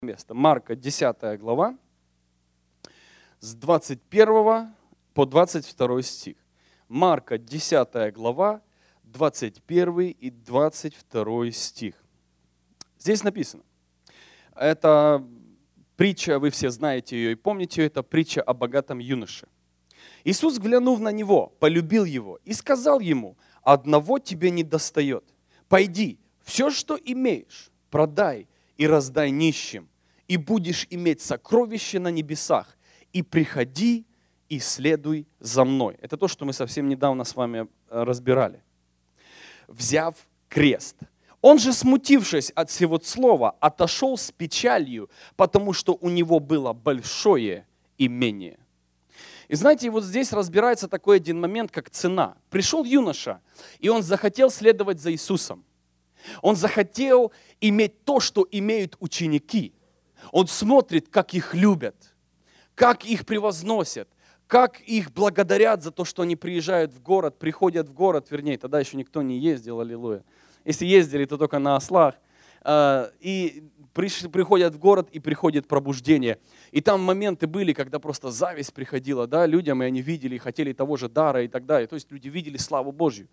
место. Марка, 10 глава, с 21 по 22 стих. Марка, 10 глава, 21 и 22 стих. Здесь написано. Это притча, вы все знаете ее и помните ее, это притча о богатом юноше. Иисус, глянув на него, полюбил его и сказал ему: одного тебе недостает. Пойди, все, что имеешь, продай и раздай нищим, и будешь иметь сокровище на небесах, и приходи и следуй за мной. Это то, что мы совсем недавно с вами разбирали. Взяв крест. Он же, смутившись от всего слова, отошел с печалью, потому что у него было большое имение. И знаете, вот здесь разбирается такой один момент, как цена. Пришел юноша, и он захотел следовать за Иисусом. Он захотел иметь то, что имеют ученики. Он смотрит, как их любят, как их превозносят, как их благодарят за то, что они приезжают в город, приходят в город, вернее, тогда еще никто не ездил, аллилуйя. Если ездили, то только на ослах. И приходят в город, и приходит пробуждение. И там моменты были, когда просто зависть приходила, да, людям, и они видели, хотели того же дара и так далее. То есть люди видели славу Божью.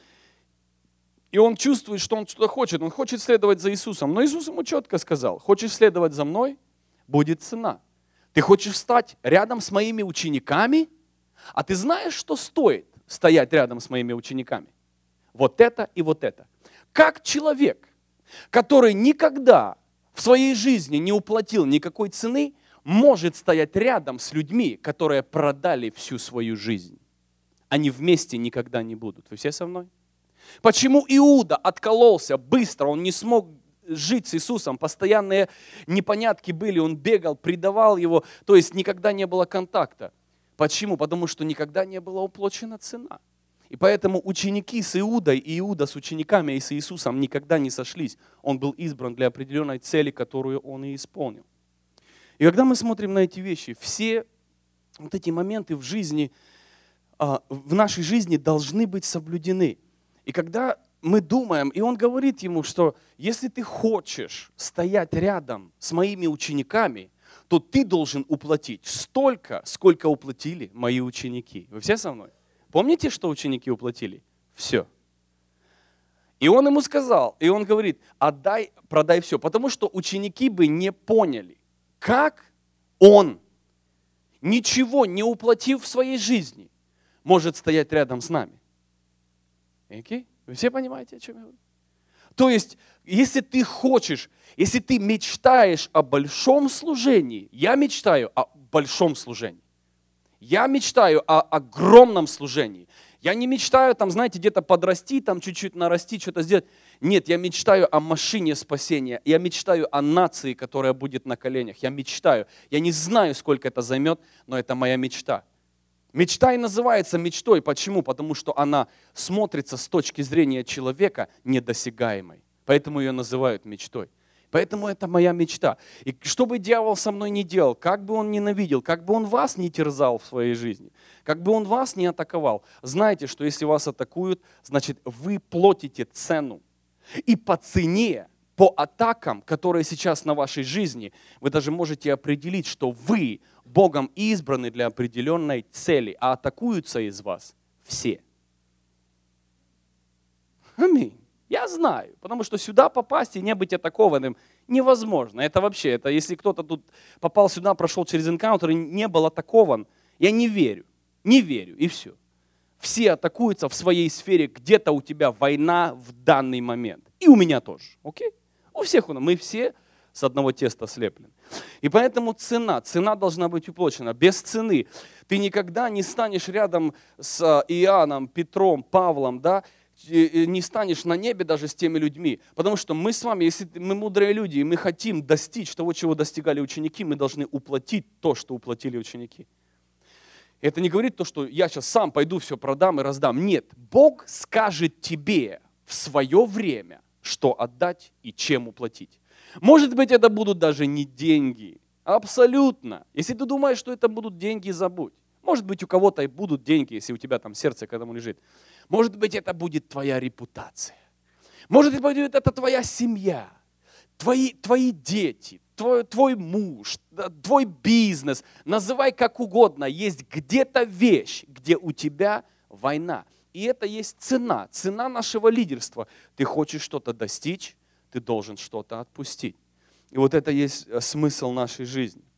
И он чувствует, что он что-то хочет. Он хочет следовать за Иисусом. Но Иисус ему четко сказал: хочешь следовать за мной, будет цена. Ты хочешь стать рядом с моими учениками? А ты знаешь, что стоит стоять рядом с моими учениками? Вот это и вот это. Как человек, который никогда в своей жизни не уплатил никакой цены, может стоять рядом с людьми, которые продали всю свою жизнь? Они вместе никогда не будут. Вы все со мной? Почему Иуда откололся быстро, он не смог жить с Иисусом, постоянные непонятки были, он бегал, предавал его, то есть никогда не было контакта. Почему? Потому что никогда не была уплачена цена. И поэтому ученики с Иудой и Иуда с учениками и с Иисусом никогда не сошлись. Он был избран для определенной цели, которую он и исполнил. И когда мы смотрим на эти вещи, все вот эти моменты в жизни, в нашей жизни должны быть соблюдены. И когда мы думаем, и он говорит ему, что если ты хочешь стоять рядом с моими учениками, то ты должен уплатить столько, сколько уплатили мои ученики. Вы все со мной? Помните, что ученики уплатили? Все. И он ему сказал, и он говорит: отдай, продай все. Потому что ученики бы не поняли, как он, ничего не уплатив в своей жизни, может стоять рядом с нами. Okay? Вы все понимаете, о чем я говорю? То есть, если ты хочешь, если ты мечтаешь о большом служении, я мечтаю о большом служении. Я мечтаю о огромном служении. Я не мечтаю, там, знаете, где-то подрасти, там чуть-чуть нарасти, что-то сделать. Нет, я мечтаю о машине спасения. Я мечтаю о нации, которая будет на коленях. Я мечтаю. Я не знаю, сколько это займет, но это моя мечта. Мечта и называется мечтой. Почему? Потому что она смотрится с точки зрения человека недосягаемой. Поэтому ее называют мечтой. Поэтому это моя мечта. И что бы дьявол со мной ни делал, как бы он ненавидел, как бы он вас не терзал в своей жизни, как бы он вас не атаковал, знайте, что если вас атакуют, значит вы платите цену. И по цене, по атакам, которые сейчас на вашей жизни, вы даже можете определить, что вы Богом избраны для определенной цели, а атакуются из вас все. Аминь. Я знаю, потому что сюда попасть и не быть атакованным невозможно. Это вообще, это если кто-то тут попал сюда, прошел через энкаунтер и не был атакован, я не верю, и все. Все атакуются в своей сфере, где-то у тебя война в данный момент. И у меня тоже, окей? У всех, мы все с одного теста слеплены. И поэтому цена должна быть уплачена. Без цены ты никогда не станешь рядом с Иоанном, Петром, Павлом, да, не станешь на небе даже с теми людьми. Потому что мы с вами, если мы мудрые люди, и мы хотим достичь того, чего достигали ученики, мы должны уплатить то, что уплатили ученики. Это не говорит то, что я сейчас сам пойду все продам и раздам. Нет, Бог скажет тебе в свое время, что отдать и чем уплатить. Может быть, это будут даже не деньги. Абсолютно. Если ты думаешь, что это будут деньги, забудь. Может быть, у кого-то и будут деньги, если у тебя там сердце к этому лежит. Может быть, это будет твоя репутация. Может быть, это твоя семья. твои дети, твой муж, твой бизнес, называй как угодно, есть где-то вещь, где у тебя война. И это есть цена нашего лидерства. Ты хочешь что-то достичь, ты должен что-то отпустить. И вот это есть смысл нашей жизни.